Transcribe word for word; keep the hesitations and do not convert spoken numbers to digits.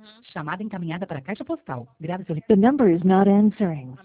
Chamada encaminhada para a caixa postal. Grave seu... The number is not answering.